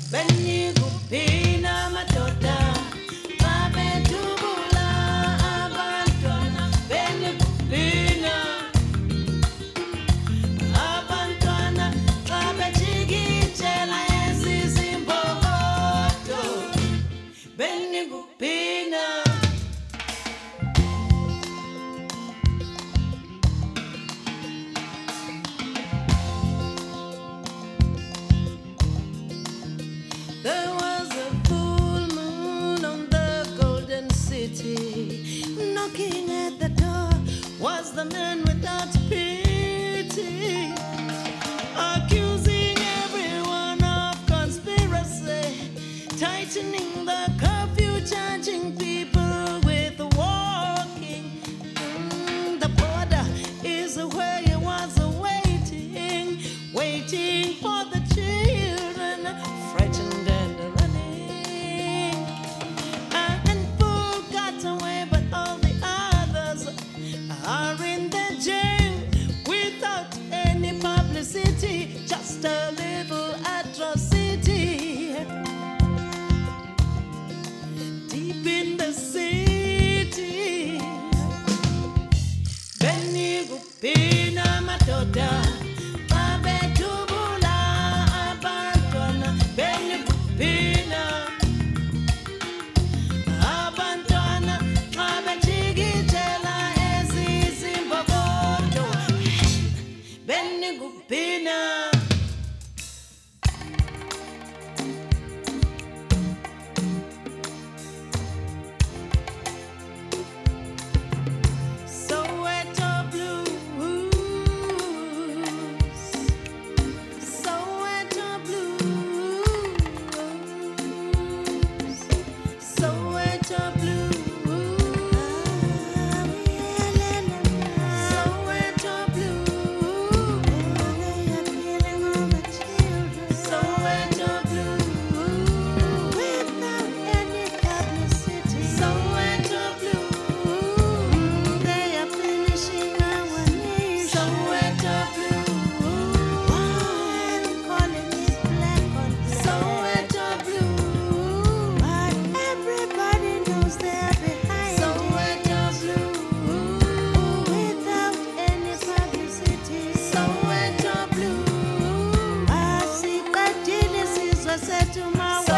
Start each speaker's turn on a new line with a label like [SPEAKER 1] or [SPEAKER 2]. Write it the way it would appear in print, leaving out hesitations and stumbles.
[SPEAKER 1] Benigupina madoda babetubula abantwana benigupina abantwana xa bejikijela ezizimbokodo benigupina. There was a full moon on the golden city. Knocking at the door was the man without pity, accusing everyone of conspiracy, tightening the curfew, charging people with walking. The border is where he was waiting, waiting for the children, frightened and running. A handful got away, but all the others are in the jail without any publicity, just a little atrocity. Deep in the city, Benigupina madoda babetubula abantwana benigupina abantwana xa bejikijela ezizimbokodo benigupina. Soweto blues, Soweto blues, Soweto blues, Soweto blues, Soweto blues, without any publicity. Soweto blues, they are finishing our nation. Soweto blues, one calling it black on black. Soweto blues, but everybody knows they're behind. Soweto blues, without any publicity. Soweto blues, I see that Genesis was said to my